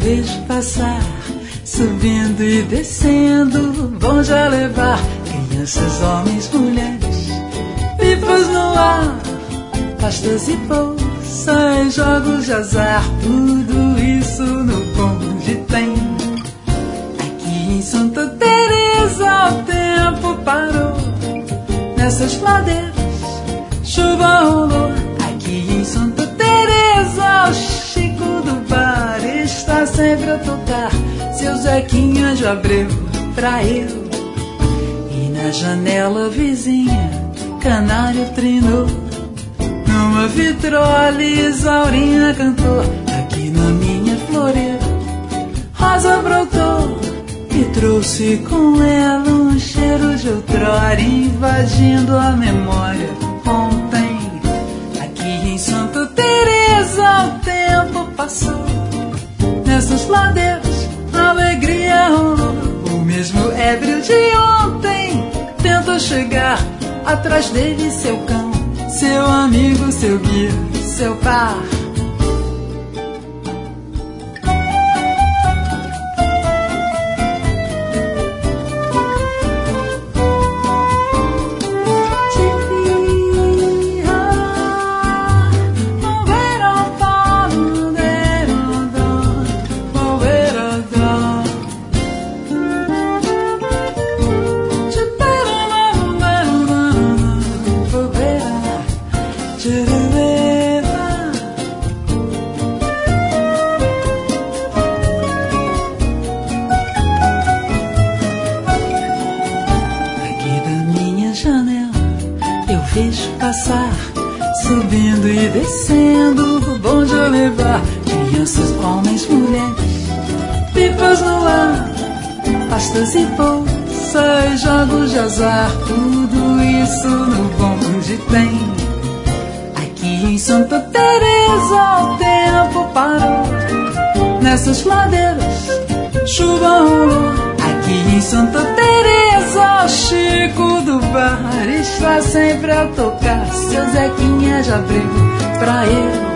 vejo passar, subindo e descendo, bonde a levar crianças, homens, mulheres, pipas no ar, pastas e bolsas, jogos de azar, tudo isso no bonde tem. Aqui em Santa Teresa o tempo parou, nessas ladeiras chuva rolou. Aqui em Santa Teresa o Chico do bar está sempre a tocar seu Zequinha de Abreu pra eu. E na janela vizinha canário trinou, numa vitrola Isaurinha cantou. Aqui na minha floreira rosa brotou e trouxe com ela um cheiro de outrora, invadindo a memória ontem. Aqui em Santa Teresa o tempo passou, nessas ladeiras a alegria rolou. O mesmo ébrio de ontem tenta chegar, atrás dele seu cão, seu amigo, seu guia, seu par. Vejo passar, subindo e descendo, bonde a levar crianças, homens, mulheres, pipas no ar, pastas e bolsas, jogos de azar, tudo isso no bonde tem. Aqui em Santa Teresa o tempo parou, nessas ladeiras chuva rolou. Aqui em Santa Teresa o Chico do bar está sempre a tocar seu Zequinha de Abreu pra eu.